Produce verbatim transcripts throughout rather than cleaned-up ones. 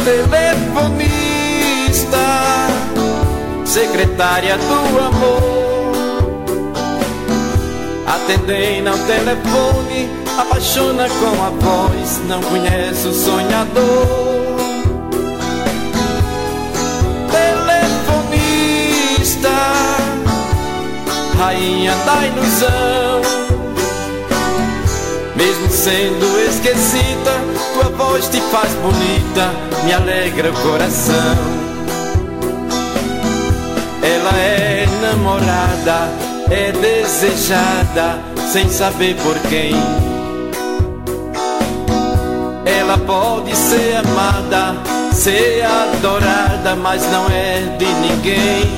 telefonista, secretária do amor, atendendo ao telefone, apaixona com a voz, não conhece o sonhador. Telefonista, rainha da ilusão, mesmo sendo esquecida, tua voz te faz bonita, me alegra o coração. Ela é namorada, é desejada, sem saber por quem. Ela pode ser amada, ser adorada, mas não é de ninguém.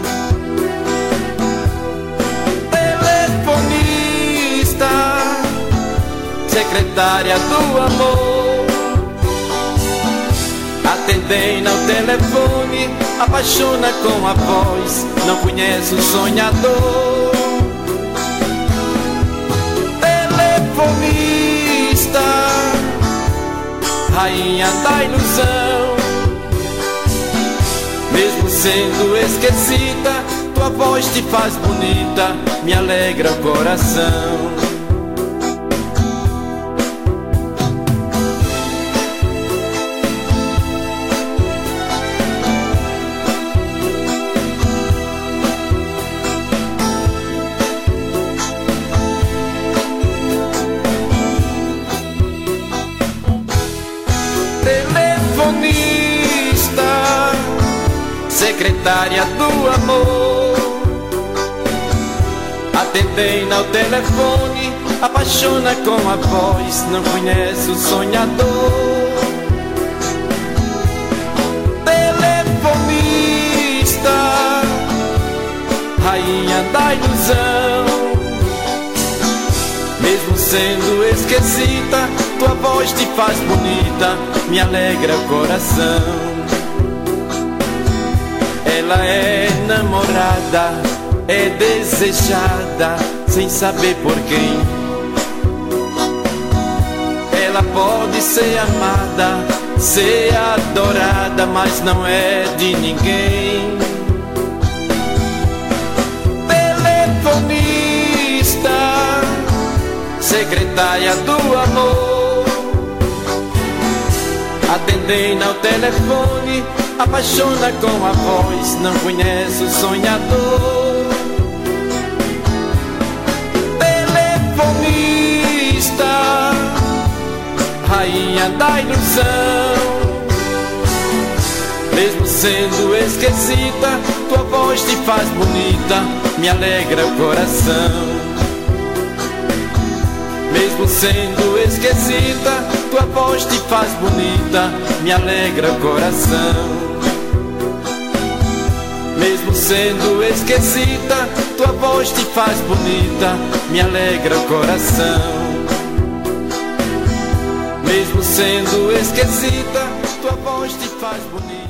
Telefonista, secretária do amor, atendendo ao telefone, apaixona com a voz, não conhece o sonhador. Telefonista, rainha da ilusão, mesmo sendo esquecida, tua voz te faz bonita, me alegra o coração. Telefonista, secretária do amor, atendendo ao telefone, apaixona com a voz, não conhece o sonhador. Telefonista, rainha da ilusão, mesmo sendo esquecida, tua voz te faz bonita, me alegra o coração. Ela é namorada, é desejada, sem saber por quem. Ela pode ser amada, ser adorada, mas não é de ninguém. Telefonista, secretária do amor, atendendo ao telefone, apaixona com a voz, não conhece o sonhador. Telefonista, rainha da ilusão, mesmo sendo esquecida, tua voz te faz bonita, me alegra o coração. Mesmo sendo esquecida, tua voz te faz bonita, me alegra o coração. Mesmo sendo esquecida, tua voz te faz bonita, me alegra o coração. Mesmo sendo esquecida, tua voz te faz bonita.